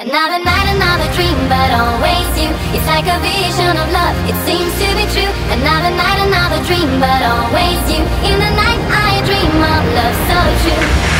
Another night, another dream, but always you. It's like a vision of love, it seems to be true. Another night, another dream, but always you. In the night I dream of love so true.